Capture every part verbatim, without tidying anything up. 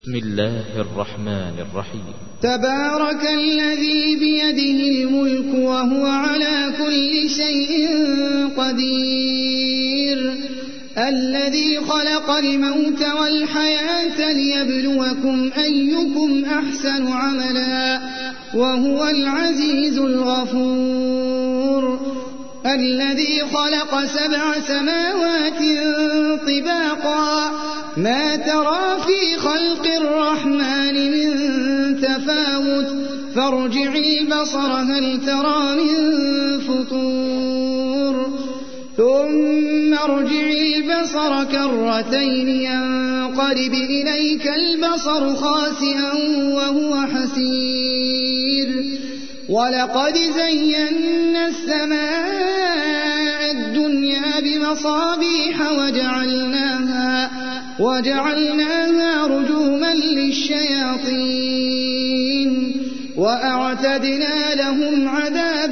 بسم الله الرحمن الرحيم. تبارك الذي بيده الملك وهو على كل شيء قدير، الذي خلق الموت والحياة ليبلوكم أيكم أحسن عملا وهو العزيز الغفور، الذي خلق سبع سماوات طباقا ما ترى في خلق الرحمن من تفاوت فارجع البصر هل ترى من فطور ثم ارجع البصر كرتين ينقلب إليك البصر خاسئا وهو حسير، ولقد زينا السماء الدنيا بمصابيح وجعلناها, وجعلناها رجوما للشياطين وأعتدنا لهم عذاب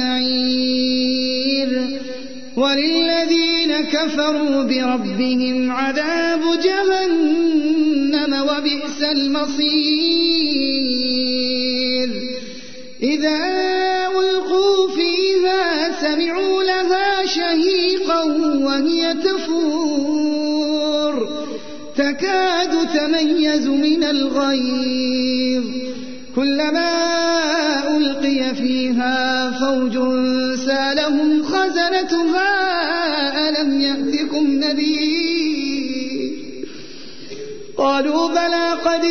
السعير، وللذين كفروا بربهم عذاب جهنم وبئس المصير، إذا ألقوا فيها سمعوا لها شهيقا وهي تفور تكاد تميز من الغيظ، كلما ألقي فيها فوج سالهم خزنتها ألم يأتكم نذير، قالوا بلى قد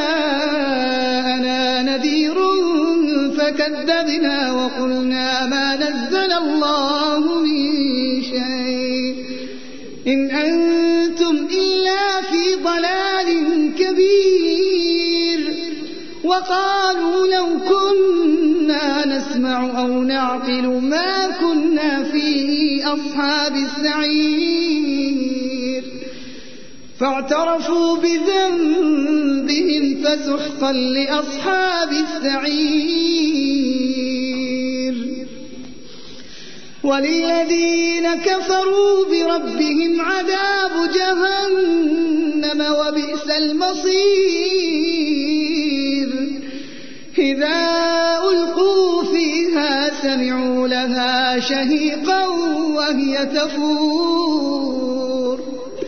جاءنا نذير فكذبنا وقلنا ما نزل الله من شيء إن أنتم إلا في ضلال كبير، وقالوا لو كنا نسمع أو نعقل ما كنا في أصحاب السعير، فاعترفوا بذنبهم فسحقا لأصحاب السعير، وللذين كفروا بربهم عذاب جهنم وبئس المصير، إذا ألقوا فيها سمعوا لها شهيقا وهي تفور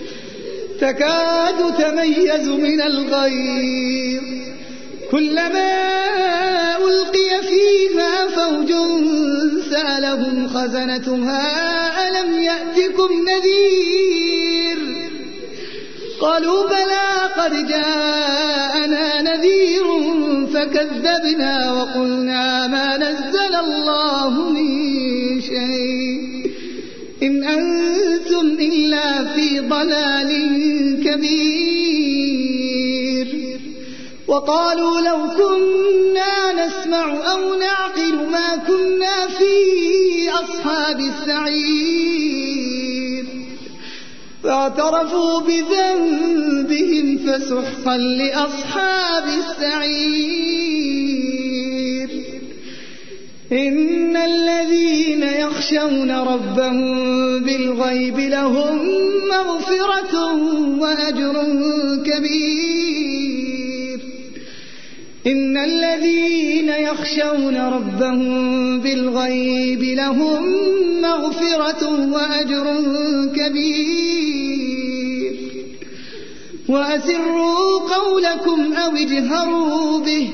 تكاد تميز من الغيظ، كلما ألقي فيها فوج سألهم خزنتها ألم يأتكم نذير، قالوا بلى قد جاءنا نذير فكذبنا وقلنا ما نزل الله من شيء إن أنتم إلا في ضلال كبير، وقالوا لو كنا نسمع أو نعقل ما كنا في أصحاب السعير، فاعترفوا بذنبهم فسحقا لأصحاب السعير، إن الذين يخشون ربهم بالغيب لهم مغفرة وأجر كبير، إن الذين يخشون ربهم بالغيب لهم مغفرة وأجر كبير، وأسروا قولكم أو اجهروا به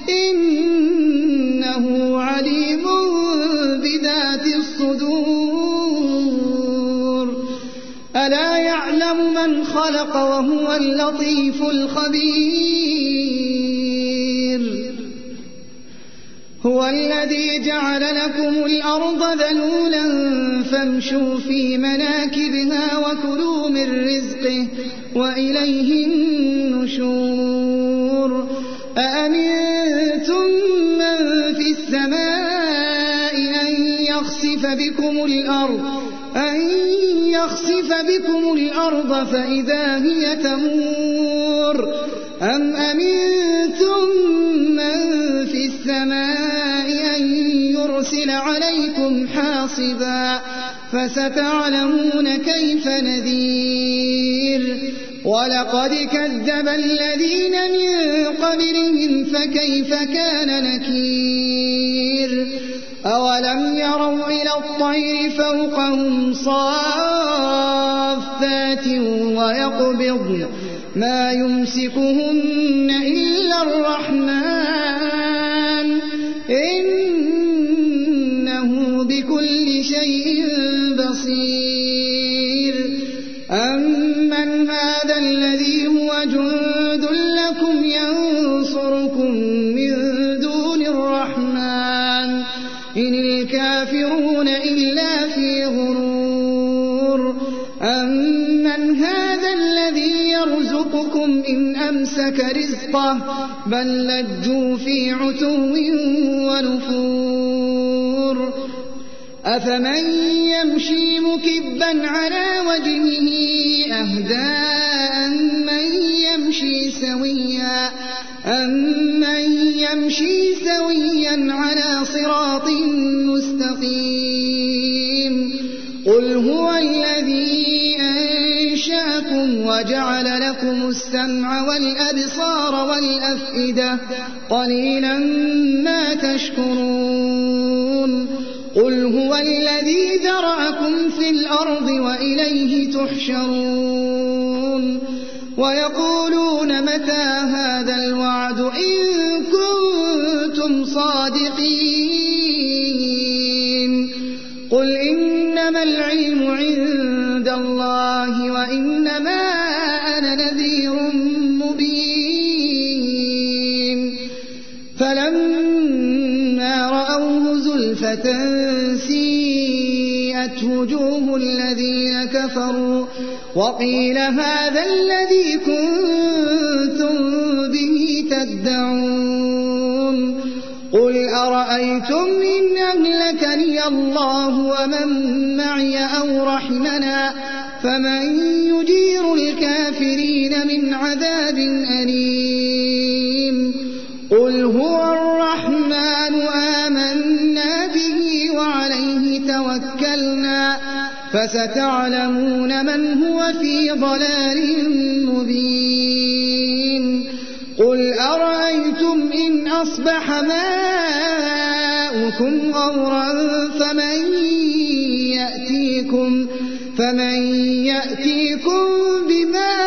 إنه عليم بذات الصدور، ألا يعلم من خلق وهو اللطيف الخبير، هو الذي جعل لكم الأرض ذلولا فامشوا في مناكبها وكلوا من رزقه وإليه النشور، أأمنتم من في السماء أن يخسف بكم الأرض أن يخسف بكم الأرض فإذا هي تمور، أم أمنتم من في السماء أن يرسل عليكم حاصبا فستعلمون كيف نذير، ولقد كذب الذين من قبلهم فكيف كان نكير أولم يروا إلى الطير فوقهم صافات ويقبضن ما يمسكهن إلا الرحمن إنه بكل شيء بصير أمن هذا الذي هو جند لكم ينصركم من دون الرحمن إن الكافرون إلا في غرور أمن هذا الذي يرزقكم إن أمسك رزقه بل لجوا في عتو ونفور أفمن يمشي مكبا على وجهه أهدى أمن يمشي سويا أمن يمشي سويا على صراط مستقيم قل هو الذي أنشأكم وجعل لكم السمع والأبصار والأفئدة قليلا ما تشكرون قل هو الذي ذرأكم في الأرض وإليه تحشرون ويقولون متى هذا الوعد إن كنتم صادقين قل إنما العلم عند الله وإنما أنا نذير مبين فلما رأوه زلفة سيئت وجوه الذين كفروا وقيل هذا الذي كنتم به تدعون قل أرأيتم إن أهلكني الله ومن معي أو رحمنا فمن يجير الكافرين من عذاب أليم قل هو الرحمن آمنا به وعليه توكلنا فستعلمون من هو في ضلال مبين قل أرأيتم إن أصبح ماؤكم غورا فمن يأتيكم, فمن يأتيكم بماء